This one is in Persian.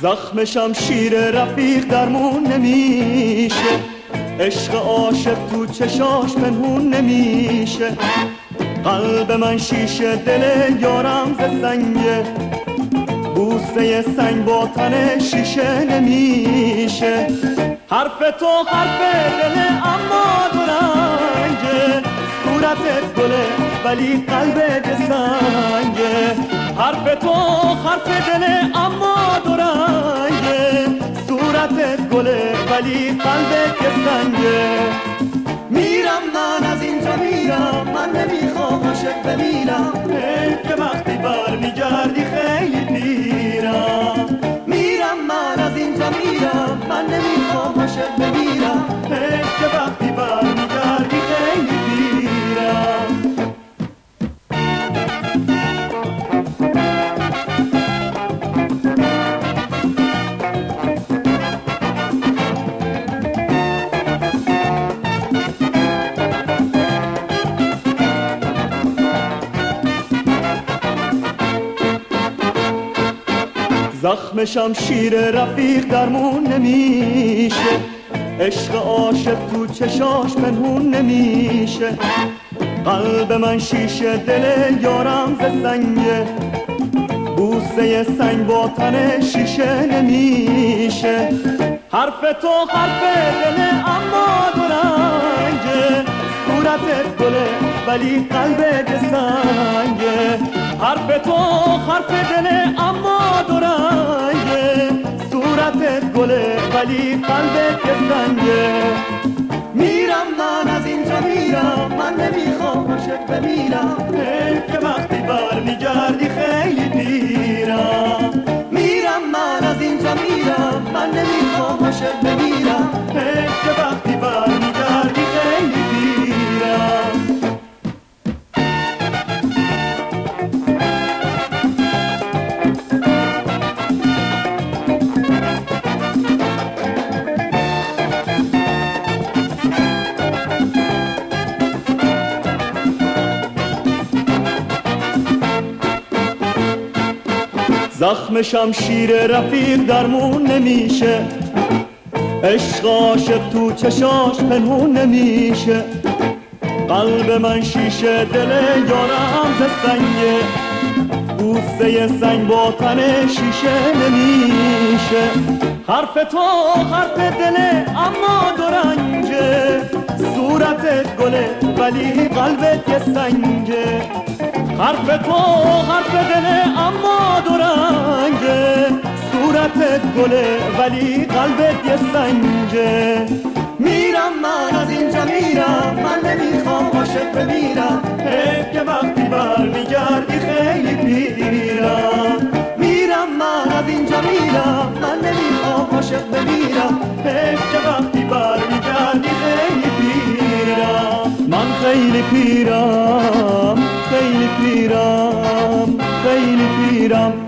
زخم شمشیر رفیق درمون نمیشه، عشق عاشق تو چشاش پنهون نمیشه. قلب من شیشه، دل یارم ز سنگه، بوسه سنگ با تن شیشه نمیشه. حرف تو حرف دل اما دو رنگه، صورتت گله ولی قلبت سنگه. حرف تو حرف دل اما دو رنگه، صورتت گله ولی قلبت سنگه. میرم من از اینجا میرم، من نمیخوام عاشق بمیرم، که وقتی برمیگردی خیلی پیرم. میرم من از اینجا میرم، من نمیخوام عاشق بمیرم، که وقتی برمیگردی خیلی پیرم. زخم شمشیر رفیق درمون نمیشه، عشق عاشق تو چشاش پنهون نمیشه. قلب من شیشه، دل یارم ز سنگه، بوسه سنگ با تن شیشه نمیشه. حرف تو حرف دل اما دو رنگه، صورتت گله ولی قلبت سنگه. حرف تو حرف دل اما دو رنگه، صورتت گله ولی قلبت سنگه. میرم من از اینجا میرم، من نمیخوام عاشق بمیرم، که وقتی برمیگردی خیلی پیرم. میرم من از اینجا میرم، من نمیخوام عاشق بمیرم، که وقتی برمیگردی خیلی پیرم. زخم شمشیر رفیق درمون نمیشه، عشق عاشق تو چشاش پنهون نمیشه. قلب من شیشه، دل یارم ز سنگه، بوسه سنگ با تن شیشه نمیشه. حرف تو حرف دل اما دو رنگه، صورتت گله ولی قلبت سنگه. حرف تو حرف دل اما دو رنگه، صورتت گله ولی قلبت سنگه. میرم من از اینجا میرم، من نمیخوام عاشق بمیرم، که وقتی برمیگردی خیلی پیرم. میرم من از اینجا میرم، من نمیخوام عاشق بمیرم، که وقتی برمیگردی خیلی پیرم. من خیلی پیرم، خیلی پیرم، خیلی پیرم.